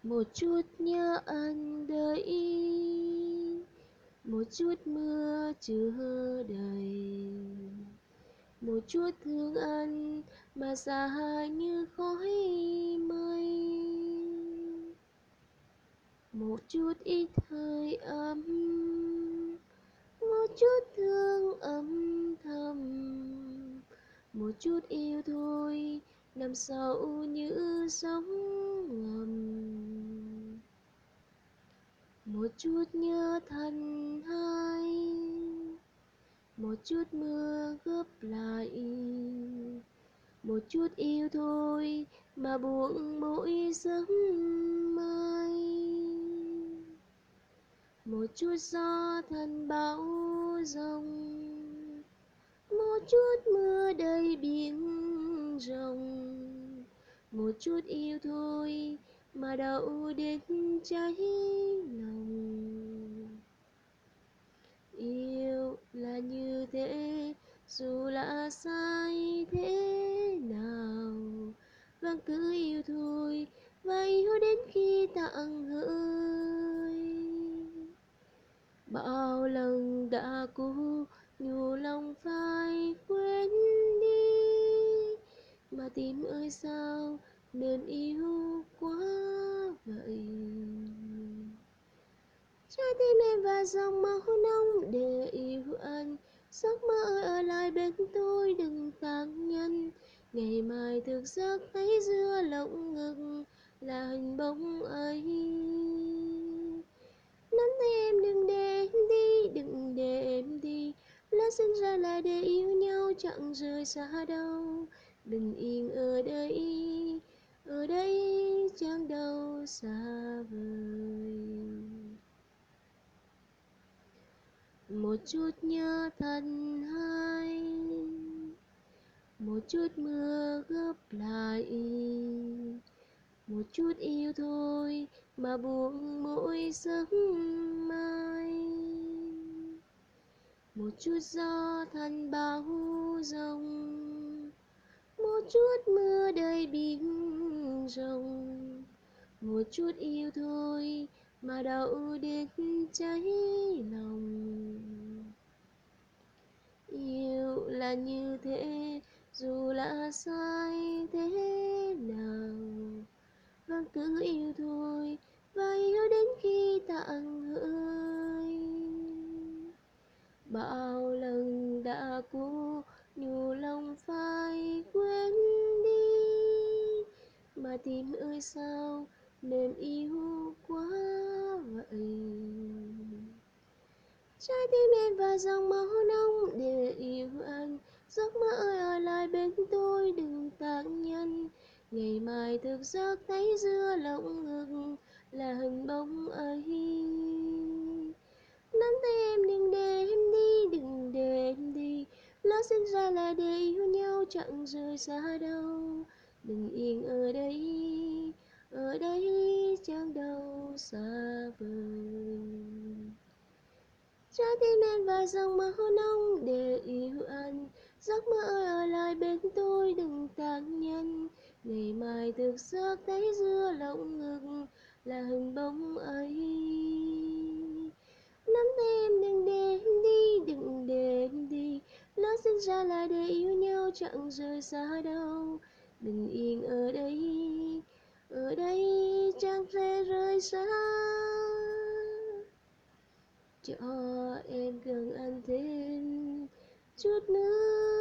Một chút nhớ anh đợi, một chút mưa chưa đầy, một chút thương anh mà xa như khói mây, một chút ít hơi ấm, một chút thương âm thầm, một chút yêu thôi nằm sâu như sóng ngầm, một chút nhớ thân hai, một chút mưa gấp lại, một chút yêu thôi mà buông mỗi giấc mai, một chút gió thân bão giông, một chút mưa đầy biển rộng, một chút yêu thôi mà đau đến cháy lòng. Yêu là như thế, dù là sai thế nào, vẫn cứ yêu thôi và yêu đến khi tạng hỡi. Bao lần đã cố nhủ lòng phải quên đi, mà tim ơi sao nên yêu quá vậy. Trái tim em và dòng máu nóng để yêu anh, giấc mơ ơi ở lại bên tôi đừng tàn nhân. Ngày mai thức giấc thấy giữa lồng ngực là hình bóng ấy. Nắm tay em đừng để em đi, đừng để em đi. Lỡ sinh ra là để yêu nhau chẳng rời xa đâu. Bình yên ở đây chẳng đâu xa vời. Một chút nhớ thân hai, một chút mưa gấp lại, một chút yêu thôi mà buông mỗi giấc mai, một chút gió thành bão giông, một chút mưa đầy biển rộng, một chút yêu thôi mà đau đến cháy lòng. Yêu là như thế, dù là sai thế nào, vẫn cứ yêu thôi và yêu đến khi tạng hỡi. Bao lần đã cố nhủ lòng phải quên đi, mà tim ơi sao nên yêu quá vậy. Trái tim em và dòng máu nóng để yêu anh, giấc mơ ơi ở lại bên tôi đừng tàn nhân. Ngày mai thức giấc thấy giữa lồng ngực là hình bóng ấy. Nắm tay em đừng để em đi, đừng để em đi. Lỡ sinh ra là để yêu nhau chẳng rời xa đâu. Bình yên ở đây chẳng đâu xa vời. Trái tim em và dòng máu nóng để yêu anh, giấc mơ ơi ở lại bên tôi đừng tàn nhân. Ngày mai thức giấc thấy giữa lồng ngực là hình bóng ấy. Nắm tay em đừng để em đi, đừng để em đi. Lỡ sinh ra là để yêu nhau chẳng rời xa đâu. Bình yên ở đây chẳng thể rời xa. Cho em gần anh thêm chút nữa.